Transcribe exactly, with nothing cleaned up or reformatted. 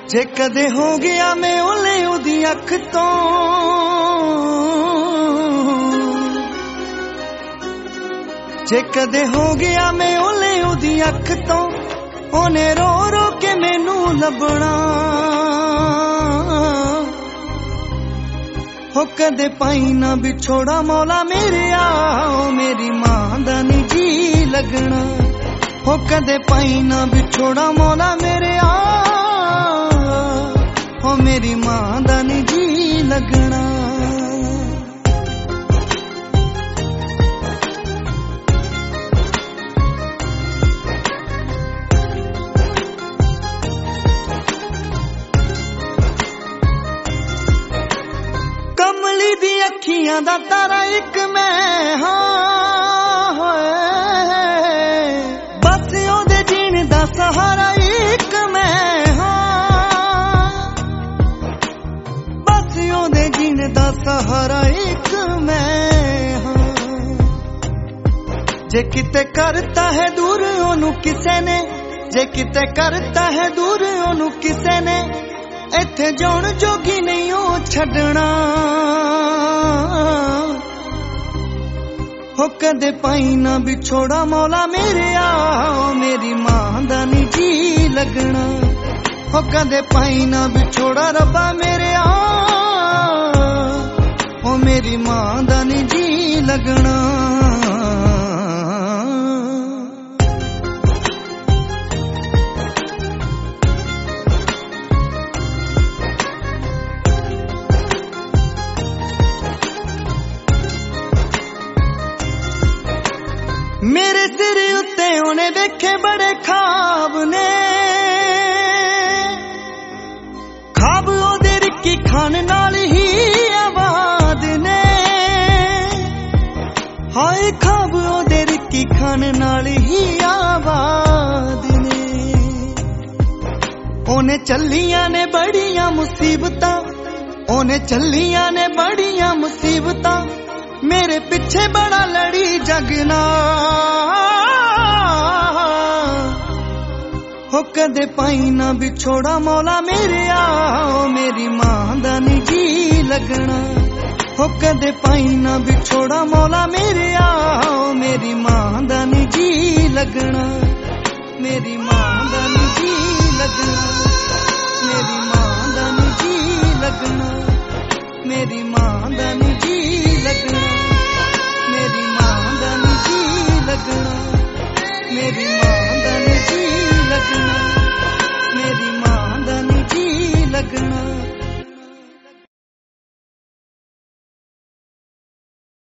जे कदे हो गया मैं ओले ओदी अख तो जे कदे हो गया मैं ओले ओदी अख तो ओने रो रो के मैनू लभना हो कदे पाई ना बिछोड़ा मौला मेरे आओ मेरी मां दा नी जी लगना हो कदे पाई ना बिछोड़ा मौला मेरे आओ हो मेरी मां दा नी जी लगना। कमली दी अखियां दा तारा एक मैं हाँ बस ओदे जीण दा सहारा एक मैं हाँ बस ओदे जीण दा सहारा एक मैं हाँ। जे किते करता है दूर ओनू किसे ने जे किते करता है दूर ओनू किसे ने इत्थे जाउण जोगी नहीं ओ छड्डना हो कदे पाई ना बिछोड़ा मौला मेरे आओ मेरी मां दा नी जी लगना हो कदे पाई ना बिछोड़ा रब्बा मेरे आओ हो मेरी मां दा नी जी लगना। मेरे सिर उत्ते उन्हें देखे बड़े खाब ने खाब ओदे रिक्की खान नाल ही आबाद ने हाय खाब ओदे रिक्की खान नाल ही आबाद ने ओने चलियां ने बड़ियां मुसीबतां ओने चलियां ने बड़ियां मुसीबतां मेरे पिछे बड़ा लड़ी जगना हो कदे पाई ना बिछोड़ा मौला मेरे आओ मेरी मां दा नी जी लगना हो कदे पाई ना बिछोड़ा मौला मेरे आओ मेरी मां दा नी जी लगना मेरी मां दा नी जी लगना।